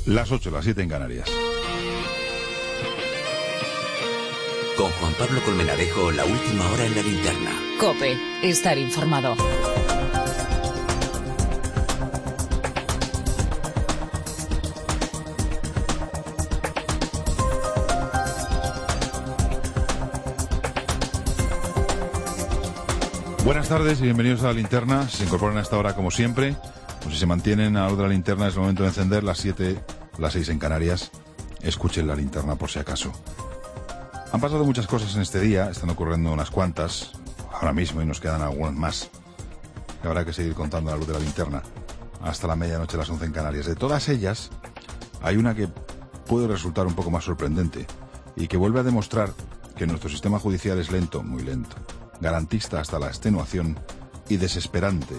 Las 8, las 7 en Canarias. Con Juan Pablo Colmenarejo, la última hora en la linterna. COPE, estar informado. Buenas tardes y bienvenidos a la linterna. Se incorporan a esta hora como siempre. Pues si se mantienen a la otra linterna es el momento de encender. Las 7, las 6 en Canarias. Escuchen la linterna por si acaso. Han pasado muchas cosas en este día, están ocurriendo unas cuantas ahora mismo y nos quedan algunas más que habrá que seguir contando a la luz de la linterna hasta la medianoche, las 11 en Canarias. De todas ellas, hay una que puede resultar un poco más sorprendente y que vuelve a demostrar que nuestro sistema judicial es lento, muy lento, garantista hasta la extenuación y desesperante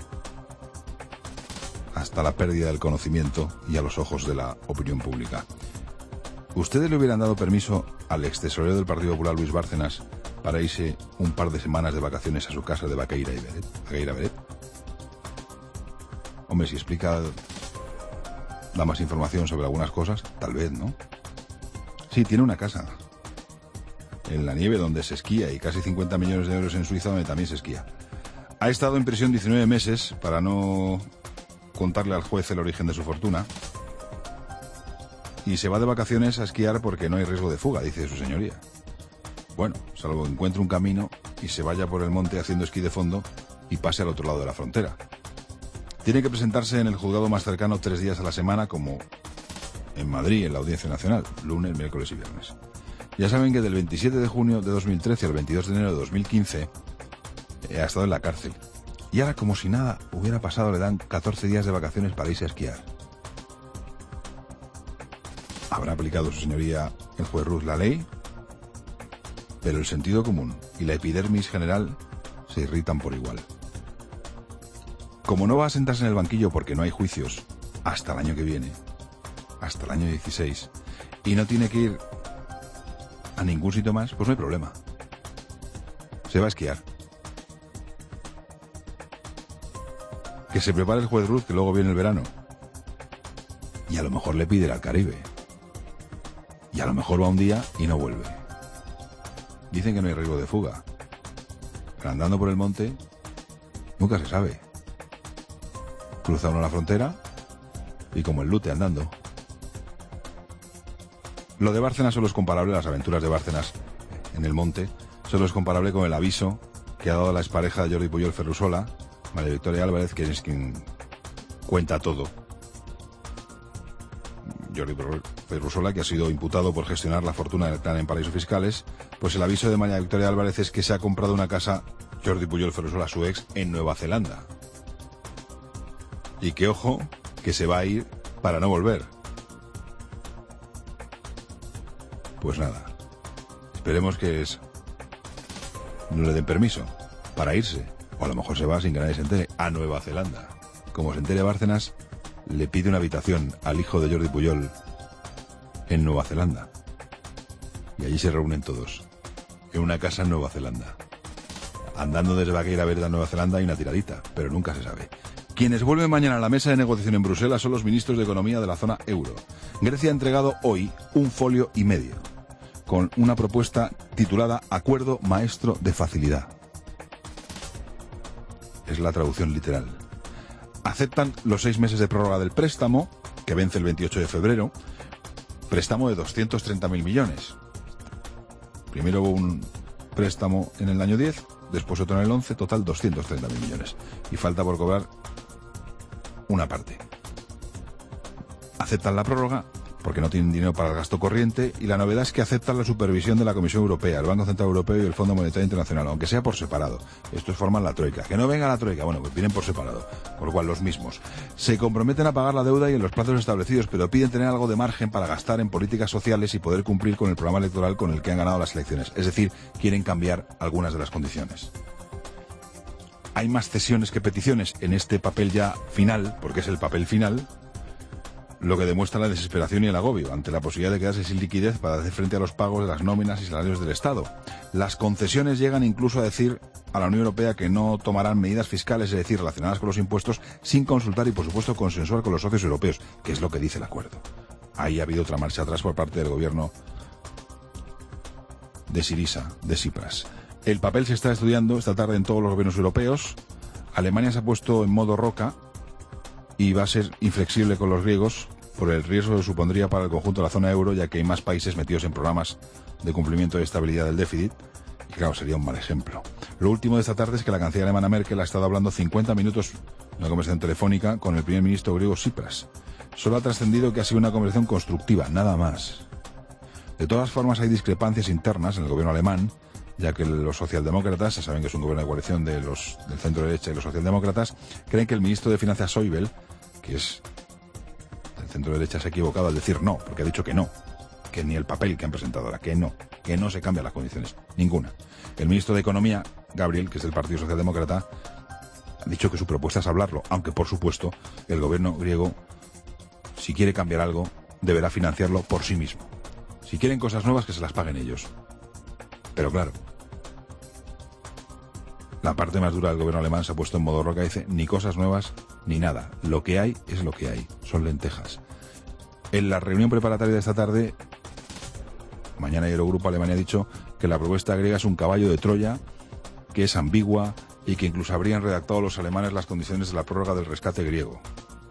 hasta la pérdida del conocimiento y a los ojos de la opinión pública. ¿Ustedes le hubieran dado permiso al extesorero del Partido Popular, Luis Bárcenas, para irse un par de semanas de vacaciones a su casa de Baqueira Beret? Hombre, si explica, da más información sobre algunas cosas, tal vez, ¿no? Sí, tiene una casa en la nieve donde se esquía y casi 50 millones de euros en Suiza donde también se esquía. Ha estado en prisión 19 meses para no contarle al juez el origen de su fortuna. Y se va de vacaciones a esquiar porque no hay riesgo de fuga, dice su señoría. Bueno, salvo que encuentre un camino y se vaya por el monte haciendo esquí de fondo y pase al otro lado de la frontera. Tiene que presentarse en el juzgado más cercano 3 días a la semana, como en Madrid, en la Audiencia Nacional, lunes, miércoles y viernes. Ya saben que del 27 de junio de 2013 al 22 de enero de 2015 ha estado en la cárcel. Y ahora, como si nada hubiera pasado, le dan 14 días de vacaciones para irse a esquiar. Habrá aplicado su señoría, el juez Ruz, la ley, pero el sentido común y la epidermis general se irritan por igual. Como no va a sentarse en el banquillo porque no hay juicios hasta el año que viene, hasta el año 16, y no tiene que ir a ningún sitio más, pues no hay problema. Se va a esquiar. Que se prepare el juez Ruz, que luego viene el verano. Y a lo mejor le pide ir al Caribe. Y a lo mejor va un día y no vuelve. Dicen que no hay riesgo de fuga. Pero andando por el monte, nunca se sabe. Cruza uno la frontera y como el lute andando. Lo de Bárcenas solo es comparable, las aventuras de Bárcenas en el monte, solo es comparable con el aviso que ha dado la expareja de Jordi Pujol, Ferrusola, María Victoria Álvarez, que es quien cuenta todo. Jordi Ferrusola, que ha sido imputado por gestionar la fortuna del clan en paraísos fiscales, pues el aviso de María Victoria Álvarez es que se ha comprado una casa, Jordi Pujol Ferrusola, su ex, en Nueva Zelanda. Y que, ojo, que se va a ir para no volver. Pues nada, esperemos que no le den permiso para irse, o a lo mejor se va sin que nadie se entere, a Nueva Zelanda. Como se entere Bárcenas, le pide una habitación al hijo de Jordi Pujol en Nueva Zelanda. Y allí se reúnen todos, en una casa en Nueva Zelanda. Andando desde Baqueira Verde a Nueva Zelanda hay una tiradita, pero nunca se sabe. Quienes vuelven mañana a la mesa de negociación en Bruselas son los ministros de Economía de la zona euro. Grecia ha entregado hoy un folio y medio, con una propuesta titulada Acuerdo Maestro de Facilidad. Es la traducción literal. Aceptan los 6 meses de prórroga del préstamo, que vence el 28 de febrero, préstamo de 230.000 millones. Primero hubo un préstamo en el año 10, después otro en el 11, total 230.000 millones. Y falta por cobrar una parte. Aceptan la prórroga porque no tienen dinero para el gasto corriente y la novedad es que aceptan la supervisión de la Comisión Europea, el Banco Central Europeo y el Fondo Monetario Internacional, aunque sea por separado. Estos forman la troika. Que no venga la troika, bueno, pues vienen por separado, con lo cual los mismos. Se comprometen a pagar la deuda y en los plazos establecidos, pero piden tener algo de margen para gastar en políticas sociales y poder cumplir con el programa electoral con el que han ganado las elecciones. Es decir, quieren cambiar algunas de las condiciones. Hay más cesiones que peticiones en este papel ya final, porque es el papel final, lo que demuestra la desesperación y el agobio ante la posibilidad de quedarse sin liquidez para hacer frente a los pagos de las nóminas y salarios del Estado. Las concesiones llegan incluso a decir a la Unión Europea que no tomarán medidas fiscales, es decir, relacionadas con los impuestos, sin consultar y, por supuesto, consensuar con los socios europeos, que es lo que dice el acuerdo. Ahí ha habido otra marcha atrás por parte del gobierno de Syriza, de Tsipras. El papel se está estudiando esta tarde en todos los gobiernos europeos. Alemania se ha puesto en modo roca y va a ser inflexible con los griegos por el riesgo que supondría para el conjunto de la zona euro, ya que hay más países metidos en programas de cumplimiento de estabilidad del déficit, y claro, sería un mal ejemplo. Lo último de esta tarde es que la canciller alemana Merkel ha estado hablando 50 minutos en una conversación telefónica con el primer ministro griego Tsipras. Solo ha trascendido que ha sido una conversación constructiva, nada más. De todas formas, hay discrepancias internas en el gobierno alemán, ya que los socialdemócratas, se saben que es un gobierno de coalición del centro derecha y los socialdemócratas, creen que el ministro de Finanzas Schäuble, que es del centro derecha, se ha equivocado al decir no, porque ha dicho que no, que ni el papel que han presentado ahora, que no se cambian las condiciones, ninguna. El ministro de Economía, Gabriel, que es del Partido Socialdemócrata, ha dicho que su propuesta es hablarlo, aunque por supuesto el gobierno griego, si quiere cambiar algo, deberá financiarlo por sí mismo. Si quieren cosas nuevas, que se las paguen ellos. Pero claro, la parte más dura del gobierno alemán se ha puesto en modo roca y dice ni cosas nuevas ni nada. Lo que hay es lo que hay. Son lentejas. En la reunión preparatoria de esta tarde, mañana el Eurogrupo Alemania ha dicho que la propuesta griega es un caballo de Troya, que es ambigua y que incluso habrían redactado los alemanes las condiciones de la prórroga del rescate griego.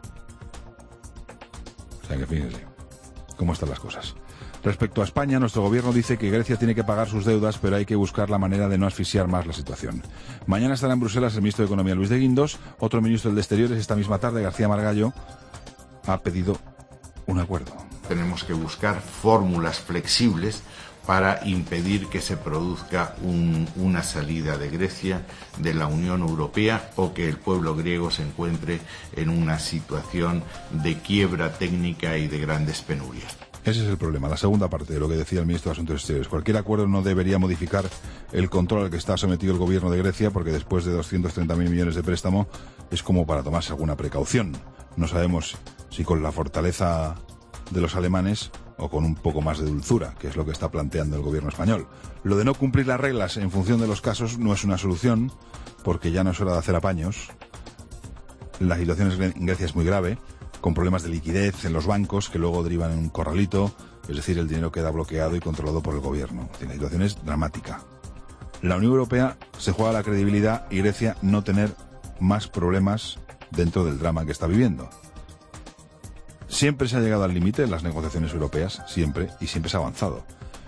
O sea que fíjense cómo están las cosas. Respecto a España, nuestro gobierno dice que Grecia tiene que pagar sus deudas, pero hay que buscar la manera de no asfixiar más la situación. Mañana estará en Bruselas el ministro de Economía, Luis de Guindos. Otro ministro de Exteriores, esta misma tarde, García Margallo, ha pedido un acuerdo. Tenemos que buscar fórmulas flexibles para impedir que se produzca una salida de Grecia de la Unión Europea o que el pueblo griego se encuentre en una situación de quiebra técnica y de grandes penurias. Ese es el problema, la segunda parte de lo que decía el ministro de Asuntos Exteriores. Cualquier acuerdo no debería modificar el control al que está sometido el gobierno de Grecia, porque después de 230.000 millones de préstamo es como para tomarse alguna precaución. No sabemos si con la fortaleza de los alemanes o con un poco más de dulzura, que es lo que está planteando el gobierno español. Lo de no cumplir las reglas en función de los casos no es una solución, porque ya no es hora de hacer apaños. La situación en Grecia es muy grave, con problemas de liquidez en los bancos que luego derivan en un corralito, es decir, el dinero queda bloqueado y controlado por el gobierno. La situación es dramática. La Unión Europea se juega la credibilidad y Grecia no tener más problemas dentro del drama que está viviendo. Siempre se ha llegado al límite en las negociaciones europeas, siempre, y siempre se ha avanzado.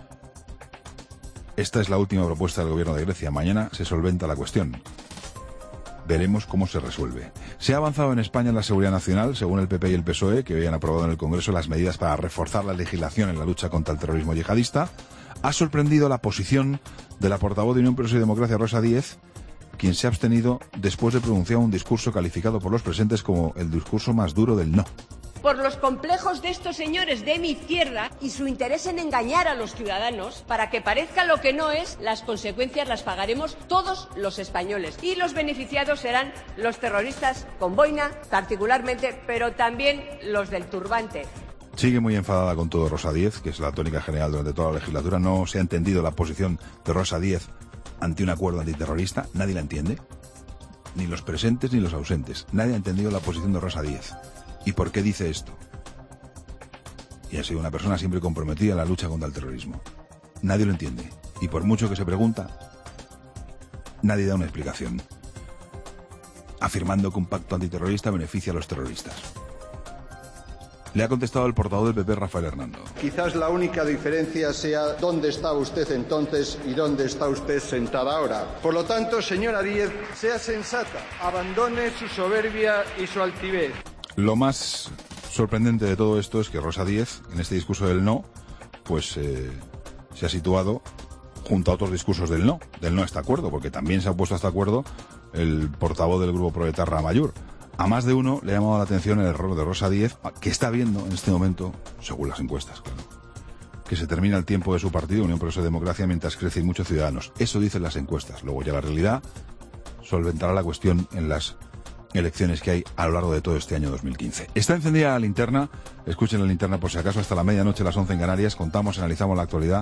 Esta es la última propuesta del gobierno de Grecia. Mañana se solventa la cuestión. Veremos cómo se resuelve. Se ha avanzado en España en la seguridad nacional, según el PP y el PSOE, que hoy han aprobado en el Congreso las medidas para reforzar la legislación en la lucha contra el terrorismo yihadista. Ha sorprendido la posición de la portavoz de Unión Progreso y Democracia, Rosa Díez, quien se ha abstenido después de pronunciar un discurso calificado por los presentes como el discurso más duro del no. Por los complejos de estos señores de mi izquierda y su interés en engañar a los ciudadanos para que parezca lo que no es, las consecuencias las pagaremos todos los españoles. Y los beneficiados serán los terroristas con boina, particularmente, pero también los del turbante. Sigue muy enfadada con todo Rosa Díez, que es la tónica general durante toda la legislatura. No se ha entendido la posición de Rosa Díez ante un acuerdo antiterrorista. Nadie la entiende. Ni los presentes ni los ausentes. Nadie ha entendido la posición de Rosa Díez. ¿Y por qué dice esto? Y ha sido una persona siempre comprometida en la lucha contra el terrorismo. Nadie lo entiende. Y por mucho que se pregunta, nadie da una explicación. Afirmando que un pacto antiterrorista beneficia a los terroristas. Le ha contestado el portavoz del PP, Rafael Hernando. Quizás la única diferencia sea dónde estaba usted entonces y dónde está usted sentada ahora. Por lo tanto, señora Díez, sea sensata, abandone su soberbia y su altivez. Lo más sorprendente de todo esto es que Rosa Díez, en este discurso del no, pues se ha situado junto a otros discursos del no a este acuerdo, porque también se ha opuesto a este acuerdo el portavoz del grupo Proetarra Amaiur. A más de uno le ha llamado la atención el error de Rosa Díez, que está viendo en este momento, según las encuestas, claro, que se termina el tiempo de su partido, Unión Progreso y Democracia, mientras crecen muchos ciudadanos. Eso dicen las encuestas. Luego ya la realidad solventará la cuestión en las elecciones que hay a lo largo de todo este año 2015. Está encendida la linterna, escuchen la linterna por si acaso, hasta la medianoche, las 11 en Canarias, contamos, analizamos la actualidad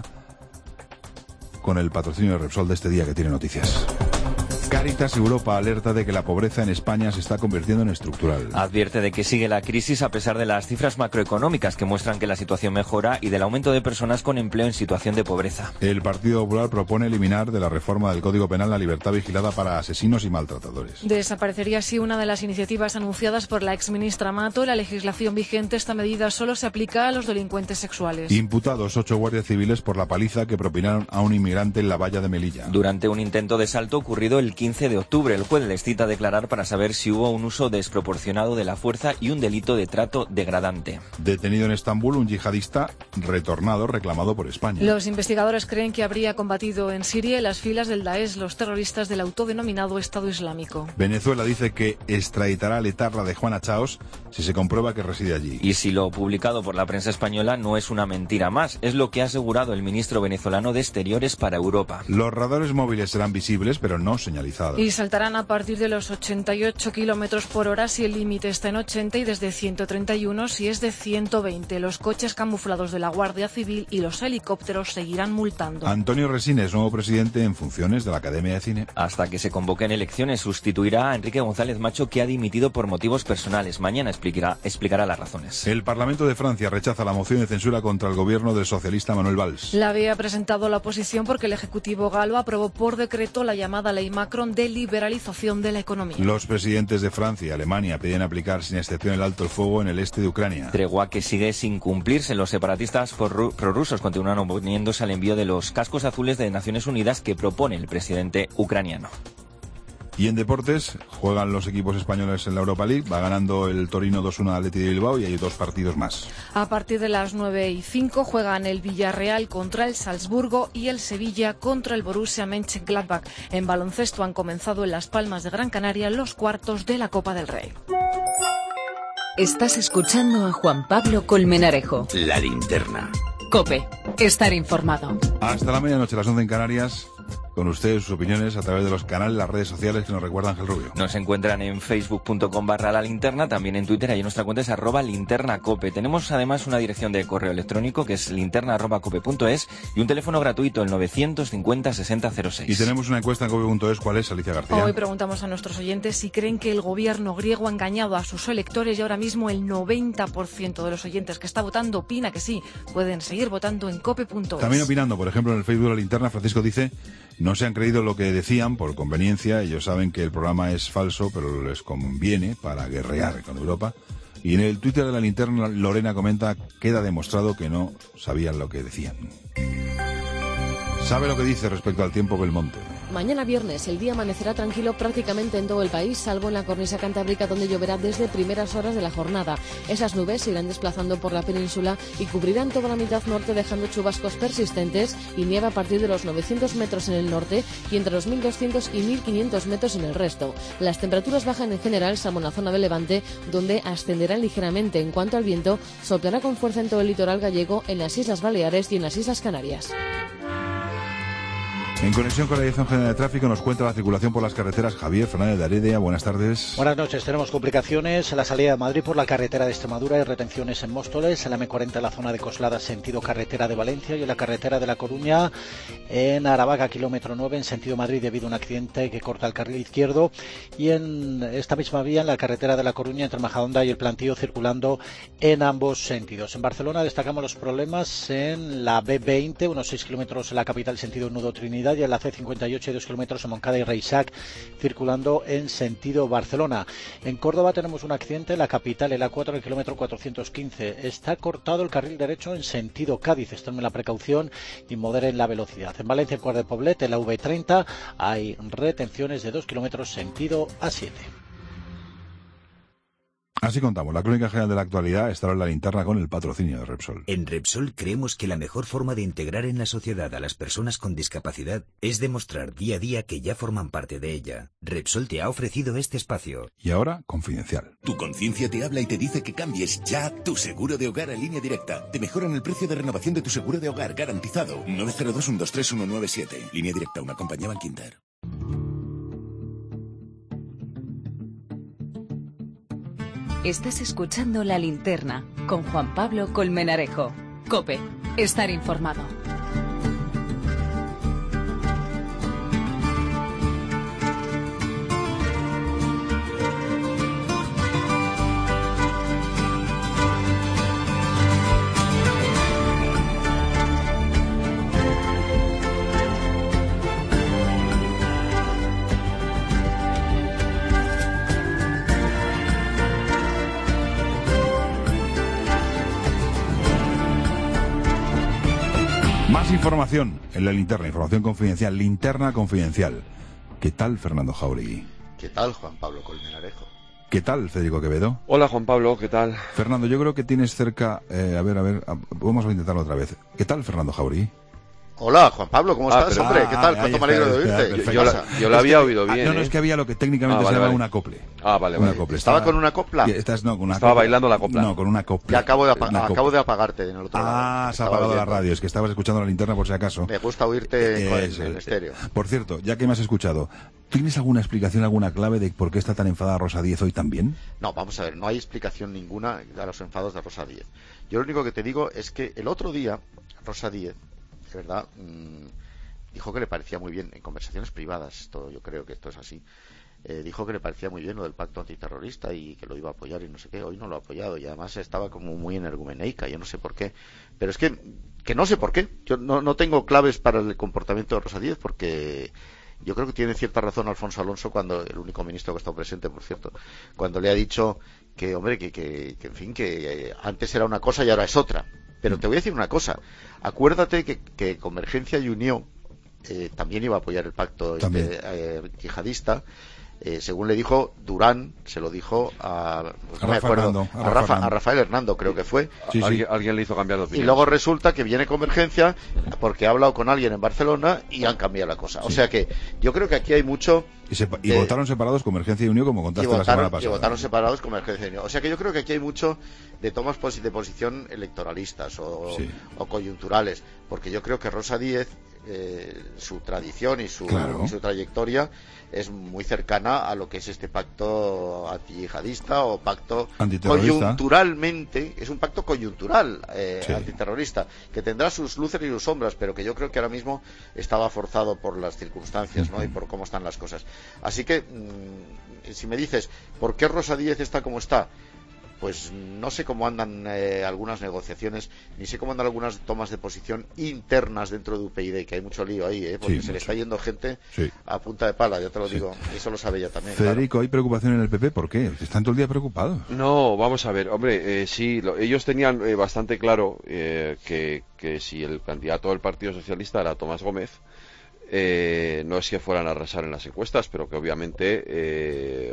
con el patrocinio de Repsol de este día que tiene noticias. Cáritas Europa alerta de que la pobreza en España se está convirtiendo en estructural. Advierte de que sigue la crisis a pesar de las cifras macroeconómicas que muestran que la situación mejora y del aumento de personas con empleo en situación de pobreza. El Partido Popular propone eliminar de la reforma del Código Penal la libertad vigilada para asesinos y maltratadores. Desaparecería así una de las iniciativas anunciadas por la exministra Mato. La legislación vigente, esta medida solo se aplica a los delincuentes sexuales. Imputados 8 guardias civiles por la paliza que propinaron a un inmigrante en la valla de Melilla. Durante un intento de salto ocurrido el 15 de octubre, el juez les cita a declarar para saber si hubo un uso desproporcionado de la fuerza y un delito de trato degradante. Detenido en Estambul un yihadista retornado reclamado por España. Los investigadores creen que habría combatido en Siria en las filas del Daesh, los terroristas del autodenominado Estado Islámico. Venezuela dice que extraditará al etarra de Juana Chaos si se comprueba que reside allí. Y si lo publicado por la prensa española no es una mentira más, es lo que ha asegurado el ministro venezolano de Exteriores para Europa. Los radares móviles serán visibles pero no señalizados. Y saltarán a partir de los 88 kilómetros por hora si el límite está en 80 y desde 131 si es de 120. Los coches camuflados de la Guardia Civil y los helicópteros seguirán multando. Antonio Resines, nuevo presidente en funciones de la Academia de Cine. Hasta que se convoquen elecciones, sustituirá a Enrique González Macho, que ha dimitido por motivos personales. Mañana explicará las razones. El Parlamento de Francia rechaza la moción de censura contra el gobierno del socialista Manuel Valls. La había presentado la oposición porque el Ejecutivo galo aprobó por decreto la llamada Ley Macron de liberalización de la economía. Los presidentes de Francia y Alemania piden aplicar sin excepción el alto el fuego en el este de Ucrania. Tregua que sigue sin cumplirse. Los separatistas prorrusos continúan oponiéndose al envío de los cascos azules de Naciones Unidas que propone el presidente ucraniano. Y en deportes, juegan los equipos españoles en la Europa League. Va ganando el Torino 2-1 al Athletic de Bilbao y hay 2 partidos más. A partir de las 9:05 juegan el Villarreal contra el Salzburgo y el Sevilla contra el Borussia Mönchengladbach. En baloncesto han comenzado en Las Palmas de Gran Canaria los cuartos de la Copa del Rey. Estás escuchando a Juan Pablo Colmenarejo. La linterna. COPE. Estar informado. Hasta la medianoche, las 11 en Canarias. Con ustedes sus opiniones a través de los canales, las redes sociales que nos recuerda Ángel Rubio. Nos encuentran en facebook.com/lalinterna, también en Twitter, ahí nuestra cuenta es @linternacope. Tenemos además una dirección de correo electrónico que es linterna@cope.es y un teléfono gratuito, el 950 6006. Y tenemos una encuesta en cope.es. ¿Cuál es, Alicia García? Hoy preguntamos a nuestros oyentes si creen que el gobierno griego ha engañado a sus electores y ahora mismo el 90% de los oyentes que está votando opina que sí. Pueden seguir votando en cope.es. También opinando, por ejemplo, en el Facebook de La Linterna, Francisco dice: no se han creído lo que decían por conveniencia. Ellos saben que el programa es falso, pero les conviene para guerrear con Europa. Y en el Twitter de La Linterna, Lorena comenta: queda demostrado que no sabían lo que decían. ¿Sabe lo que dice respecto al tiempo Belmonte? Mañana viernes el día amanecerá tranquilo prácticamente en todo el país, salvo en la cornisa cantábrica, donde lloverá desde primeras horas de la jornada. Esas nubes se irán desplazando por la península y cubrirán toda la mitad norte, dejando chubascos persistentes y nieve a partir de los 900 metros en el norte y entre los 1200 y 1500 metros en el resto. Las temperaturas bajan en general, salvo en la zona de Levante, donde ascenderán ligeramente. En cuanto al viento, soplará con fuerza en todo el litoral gallego, en las Islas Baleares y en las Islas Canarias. En conexión con la Dirección General de Tráfico nos cuenta la circulación por las carreteras Javier Fernández de Heredia. Buenas tardes. Buenas noches. Tenemos complicaciones en la salida de Madrid por la carretera de Extremadura y retenciones en Móstoles, en la M40 en la zona de Coslada sentido carretera de Valencia y en la carretera de La Coruña en Aravaca kilómetro 9 en sentido Madrid debido a un accidente que corta el carril izquierdo, y en esta misma vía en la carretera de La Coruña entre Majadahonda y el Plantío circulando en ambos sentidos. En Barcelona destacamos los problemas en la B20, unos 6 kilómetros en la capital sentido Nudo Trinidad, y en la C58 y 2 kilómetros en Moncada y Reixac circulando en sentido Barcelona. En Córdoba tenemos un accidente en la capital, en la 4 el kilómetro 415. Está cortado el carril derecho en sentido Cádiz. Tomen la precaución y moderen la velocidad. En Valencia, en Cuart de Poblet, en la V30 hay retenciones de 2 kilómetros sentido A7. Así contamos la crónica general de la actualidad. Estará en La Linterna con el patrocinio de Repsol. En Repsol creemos que la mejor forma de integrar en la sociedad a las personas con discapacidad es demostrar día a día que ya forman parte de ella. Repsol te ha ofrecido este espacio. Y ahora, confidencial. Tu conciencia te habla y te dice que cambies ya tu seguro de hogar a Línea Directa. Te mejoran el precio de renovación de tu seguro de hogar garantizado. 902-123-197. Línea Directa, una compañía Bankinter. Estás escuchando La Linterna con Juan Pablo Colmenarejo. COPE. Estar informado. Más información en la linterna, información confidencial, linterna confidencial. ¿Qué tal, Fernando Jauregui? ¿Qué tal, Juan Pablo Colmenarejo? ¿Qué tal, Federico Quevedo? Hola, Juan Pablo, ¿qué tal? Fernando, yo creo que tienes cerca... vamos a intentarlo otra vez. ¿Qué tal, Fernando Jauregui? Hola, Juan Pablo, ¿cómo estás, hombre? ¿Qué tal? Cuánto me alegro de oírte. Yo la había oído bien. No, es que había lo que técnicamente se llama un acople. Vale. Un acople. ¿Estaba con una copla? Estaba bailando la copla. No, con una copla. Ya acabo de apagarte en el otro lado. Se ha apagado la radio, es que estabas escuchando La Linterna por si acaso. Me gusta oírte en estéreo. Por cierto, ya que me has escuchado, ¿tienes alguna explicación, alguna clave de por qué está tan enfadada Rosa Díez hoy también? No, vamos a ver, no hay explicación ninguna a los enfados de Rosa Díez. Yo lo único que te digo es que el otro día, Rosa Díez, de verdad... dijo que le parecía muy bien, en conversaciones privadas, yo creo que esto es así, dijo que le parecía muy bien lo del pacto antiterrorista y que lo iba a apoyar y no sé qué. Hoy no lo ha apoyado y además estaba como muy energumeneica, yo no sé por qué, pero es que no sé por qué. Yo no tengo claves para el comportamiento de Rosa Díez, porque yo creo que tiene cierta razón Alfonso Alonso, cuando el único ministro que ha estado presente, por cierto, cuando le ha dicho que, hombre, que en fin, que antes era una cosa y ahora es otra. Pero te voy a decir una cosa, acuérdate que Convergencia y Unió también iba a apoyar el pacto yihadista, según le dijo Durán, se lo dijo a Rafael Hernando, creo que fue. Sí. Alguien le hizo cambiar de opinión. Y luego resulta que viene Convergencia porque ha hablado con alguien en Barcelona y han cambiado la cosa. O sea que yo creo que aquí hay mucho... Y votaron separados Convergencia y Unión, como contaste la semana pasada. Y votaron separados Convergencia y Unión. O sea que yo creo que aquí hay mucho de tomas de posición electoralistas o coyunturales, porque yo creo que Rosa Díez, su tradición y su trayectoria es muy cercana a lo que es este pacto antiyihadista o pacto coyunturalmente, es un pacto coyuntural antiterrorista, que tendrá sus luces y sus sombras, pero que yo creo que ahora mismo estaba forzado por las circunstancias, ¿no? Y por cómo están las cosas. Así que si me dices ¿por qué Rosa Díez está como está? Pues no sé cómo andan algunas negociaciones, ni sé cómo andan algunas tomas de posición internas dentro de UPyD, que hay mucho lío ahí, porque se le está yendo gente a punta de pala, ya te lo digo, eso lo sabe ella también. Federico, claro. ¿Hay preocupación en el PP? ¿Por qué? ¿Están todo el día preocupados? No, vamos a ver, hombre, sí, ellos tenían bastante claro que si el candidato del Partido Socialista era Tomás Gómez, no es que fueran a arrasar en las encuestas, pero que obviamente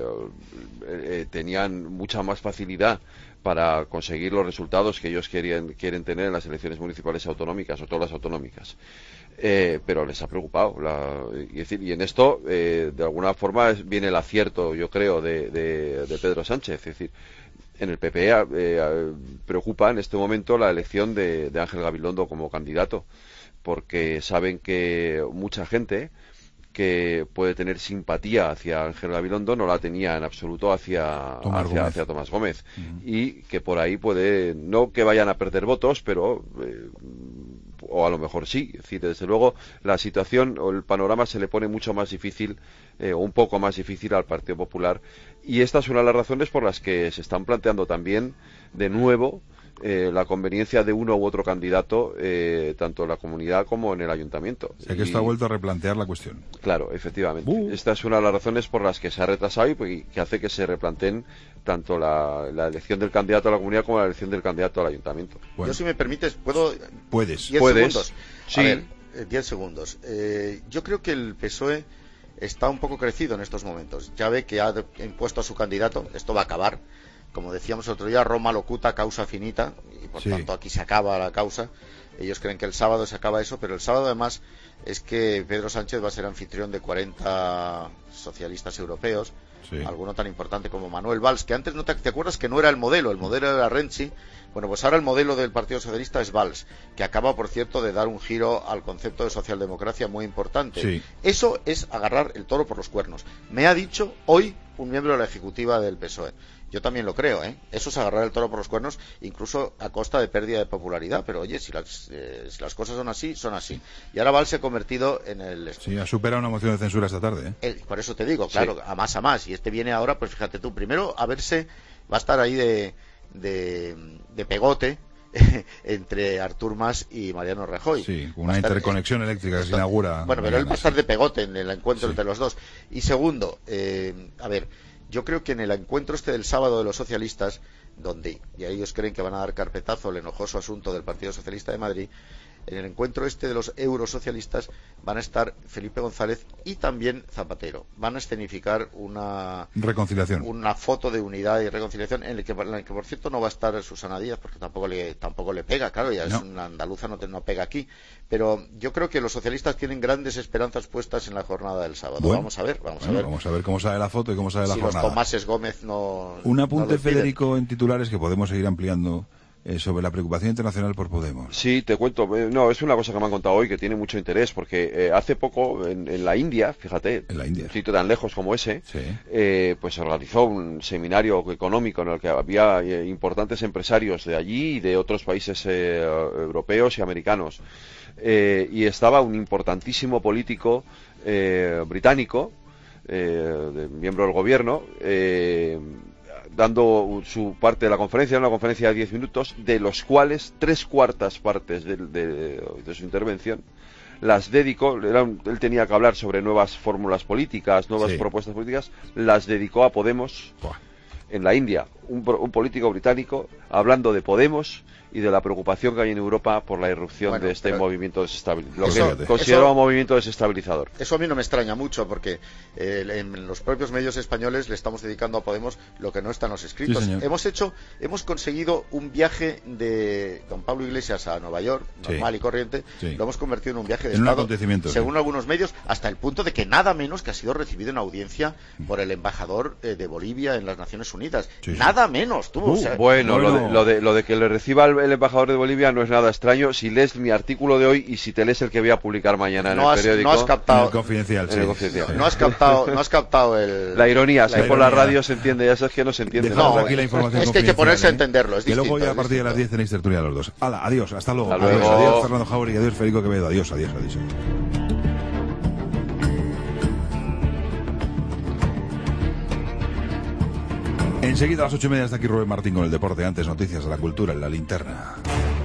tenían mucha más facilidad para conseguir los resultados que ellos quieren tener en las elecciones municipales autonómicas o todas las autonómicas. Pero les ha preocupado. Y en esto, de alguna forma, viene el acierto, yo creo, de Pedro Sánchez. Es decir, en el PP preocupa en este momento la elección de Ángel Gabilondo como candidato, porque saben que mucha gente que puede tener simpatía hacia Ángel Gabilondo no la tenía en absoluto hacia Tomás Gómez. Y que por ahí puede, no que vayan a perder votos, pero o a lo mejor sí. Es decir, desde luego la situación o el panorama se le pone mucho más difícil, o un poco más difícil al Partido Popular, y esta es una de las razones por las que se están planteando también de nuevo la conveniencia de uno u otro candidato, tanto en la comunidad como en el ayuntamiento. O sea que esto ha vuelto a replantear la cuestión. Claro, efectivamente. Esta es una de las razones por las que se ha retrasado y que hace que se replanteen tanto la elección del candidato a la comunidad como la elección del candidato al ayuntamiento. Bueno. Yo, si me permites, Puedes. 10 segundos. Sí. A ver, 10 segundos. Yo creo que el PSOE está un poco crecido en estos momentos. Ya ve que ha impuesto a su candidato, esto va a acabar. Como decíamos el otro día, Roma locuta, causa finita, y por tanto aquí se acaba la causa. Ellos creen que el sábado se acaba eso, pero el sábado además es que Pedro Sánchez va a ser anfitrión de 40 socialistas europeos, alguno tan importante como Manuel Valls, que antes no te acuerdas que no era el modelo era Renzi. Bueno, pues ahora el modelo del Partido Socialista es Valls, que acaba, por cierto, de dar un giro al concepto de socialdemocracia muy importante. Eso es agarrar el toro por los cuernos. Me ha dicho hoy un miembro de la ejecutiva del PSOE. Yo también lo creo, ¿eh? Eso es agarrar el toro por los cuernos, incluso a costa de pérdida de popularidad. Pero oye, si las cosas son así, son así. Y ahora Valls se ha convertido en el... Sí, ha superado una moción de censura esta tarde, ¿eh? Por eso te digo, claro, a más. Y este viene ahora, pues fíjate tú, primero a verse, va a estar ahí de pegote entre Artur Mas y Mariano Rajoy. Sí, una interconexión eléctrica que se inaugura. Bueno, pero él va a estar de pegote en el encuentro entre los dos. Y segundo, a ver, yo creo que en el encuentro del sábado de los socialistas, donde ya ellos creen que van a dar carpetazo al enojoso asunto del Partido Socialista de Madrid, en el encuentro de los eurosocialistas van a estar Felipe González y también Zapatero. Van a escenificar una reconciliación, una foto de unidad y reconciliación en la que por cierto no va a estar Susana Díaz, porque tampoco le pega, claro, ya no. Es una andaluza, no pega aquí. Pero yo creo que los socialistas tienen grandes esperanzas puestas en la jornada del sábado. Bueno, vamos a ver. Vamos a ver cómo sale la foto y cómo sale la jornada. Si los Tomases Gómez no... Un apunte, Federico, en titulares que podemos seguir ampliando. Sobre la preocupación internacional por Podemos. Sí, te cuento. No, es una cosa que me han contado hoy que tiene mucho interés, porque hace poco en la India, fíjate, en la India, un sitio tan lejos como ese, sí. Pues se organizó un seminario económico en el que había importantes empresarios de allí y de otros países europeos y americanos. Y estaba un importantísimo político británico, miembro del gobierno, dando su parte de la conferencia, una conferencia de 10 minutos, de los cuales 3/4 partes de su intervención las dedicó. Él tenía que hablar sobre nuevas fórmulas políticas, nuevas propuestas políticas, las dedicó a Podemos. En la India, un político británico hablando de Podemos y de la preocupación que hay en Europa por la irrupción de este movimiento desestabilizador, lo que considero un movimiento desestabilizador. Eso a mí no me extraña mucho, porque en los propios medios españoles le estamos dedicando a Podemos lo que no está en los escritos. Sí, hemos conseguido un viaje de don Pablo Iglesias a Nueva York, normal y corriente, lo hemos convertido en un viaje de Estado, según algunos medios, hasta el punto de que nada menos que ha sido recibido en audiencia por el embajador de Bolivia en las Naciones Unidas. Nada menos, tú. Bueno, lo de que le reciba el embajador de Bolivia no es nada extraño si lees mi artículo de hoy y si te lees el que voy a publicar mañana en el periódico. No has captado en el Confidencial. No has captado la ironía. Si por la radio se entiende, ya sabes que no se entiende. No, aquí la información es que hay que ponerse a entenderlo. Es que distinto, luego ya a partir de las 10 tenéis tertulia los dos. Hala, adiós, hasta luego. Hasta luego. Adiós, Fernando Jauregui, adiós, Federico Quevedo, adiós. Enseguida a las 8:30 está aquí Rubén Martín con el deporte. Antes, noticias de la cultura en la linterna.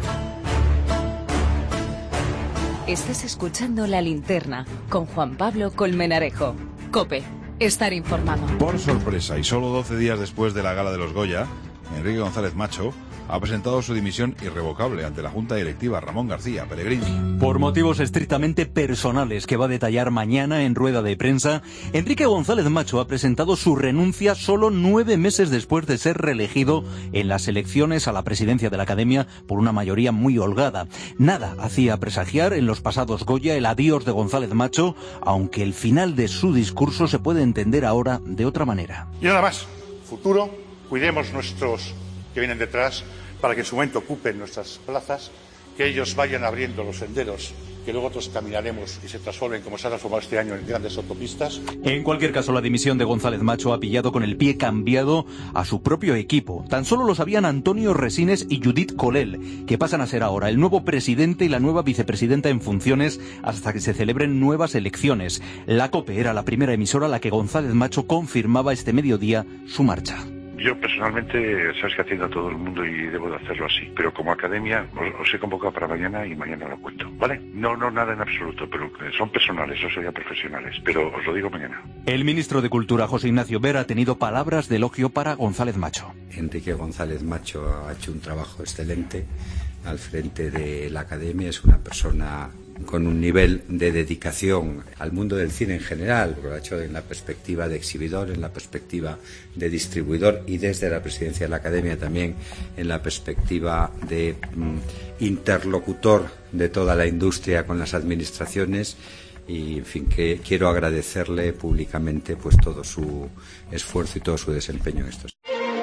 Estás escuchando La Linterna con Juan Pablo Colmenarejo. COPE. Estar informado. Por sorpresa, y solo 12 días después de la gala de los Goya, Enrique González Macho ha presentado su dimisión irrevocable ante la Junta Directiva Ramón García Pellegrini. Por motivos estrictamente personales que va a detallar mañana en rueda de prensa, Enrique González Macho ha presentado su renuncia solo 9 meses después de ser reelegido en las elecciones a la presidencia de la Academia por una mayoría muy holgada. Nada hacía presagiar en los pasados Goya el adiós de González Macho, aunque el final de su discurso se puede entender ahora de otra manera. Y nada más, futuro, cuidemos nuestros que vienen detrás, para que en su momento ocupen nuestras plazas, que ellos vayan abriendo los senderos, que luego otros caminaremos y se transformen, como se ha transformado este año, en grandes autopistas. En cualquier caso, la dimisión de González Macho ha pillado con el pie cambiado a su propio equipo. Tan solo lo sabían Antonio Resines y Judith Colell, que pasan a ser ahora el nuevo presidente y la nueva vicepresidenta en funciones hasta que se celebren nuevas elecciones. La COPE era la primera emisora a la que González Macho confirmaba este mediodía su marcha. Yo personalmente, sabes que atiendo a todo el mundo y debo de hacerlo así, pero como academia os he convocado para mañana y mañana lo cuento, ¿vale? No nada en absoluto, pero son personales, no serían profesionales, pero os lo digo mañana. El ministro de Cultura, José Ignacio Vera, ha tenido palabras de elogio para González Macho. Enrique González Macho ha hecho un trabajo excelente al frente de la academia, es una persona con un nivel de dedicación al mundo del cine en general, lo ha hecho en la perspectiva de exhibidor, en la perspectiva de distribuidor y desde la presidencia de la Academia también en la perspectiva de interlocutor de toda la industria con las administraciones. Y en fin, que quiero agradecerle públicamente pues todo su esfuerzo y todo su desempeño en estos.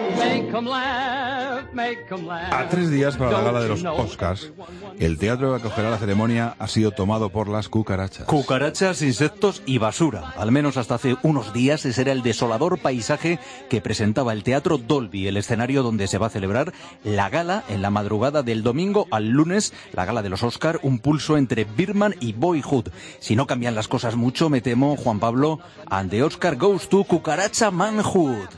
A 3 días para la gala de los Oscars, el teatro que acogerá la ceremonia ha sido tomado por las cucarachas. Cucarachas, insectos y basura. Al menos hasta hace unos días ese era el desolador paisaje que presentaba el Teatro Dolby, el escenario donde se va a celebrar la gala en la madrugada del domingo al lunes, la gala de los Oscar, un pulso entre Birdman y Boyhood. Si no cambian las cosas mucho, me temo, Juan Pablo, and the Oscar goes to Cucaracha Manhood.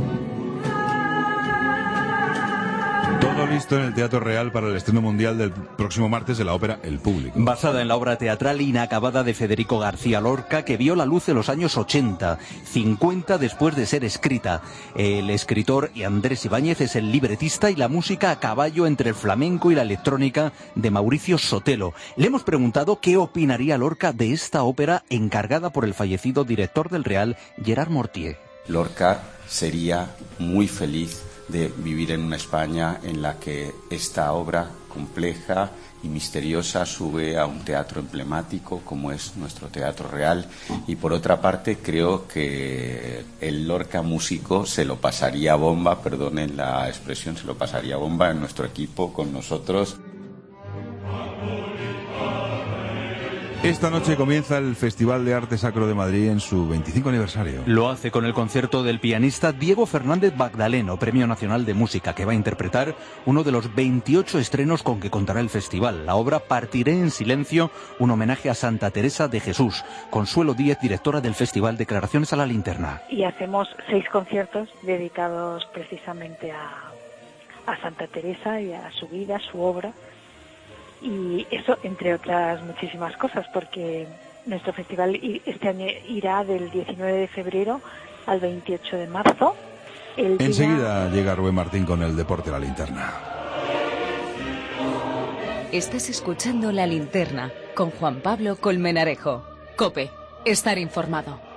Todo listo en el Teatro Real para el estreno mundial del próximo martes de la ópera El Público. Basada en la obra teatral inacabada de Federico García Lorca, que vio la luz en los años 80, 50 después de ser escrita. El escritor Andrés Ibáñez es el libretista y la música a caballo entre el flamenco y la electrónica de Mauricio Sotelo. Le hemos preguntado qué opinaría Lorca de esta ópera encargada por el fallecido director del Real, Gerard Mortier. Lorca sería muy feliz de vivir en una España en la que esta obra compleja y misteriosa sube a un teatro emblemático como es nuestro Teatro Real, y por otra parte creo que el Lorca músico se lo pasaría bomba, perdonen la expresión, se lo pasaría bomba en nuestro equipo con nosotros. Esta noche comienza el Festival de Arte Sacro de Madrid en su 25 aniversario. Lo hace con el concierto del pianista Diego Fernández Magdaleno, Premio Nacional de Música, que va a interpretar uno de los 28 estrenos con que contará el festival. La obra Partiré en silencio, un homenaje a Santa Teresa de Jesús. Consuelo Díez, directora del festival, declaraciones a La Linterna. Y hacemos 6 conciertos dedicados precisamente a Santa Teresa y a su vida, a su obra. Y eso, entre otras muchísimas cosas, porque nuestro festival este año irá del 19 de febrero al 28 de marzo. Enseguida llega Rubén Martín con el deporte La Linterna. Estás escuchando La Linterna con Juan Pablo Colmenarejo. COPE, estar informado.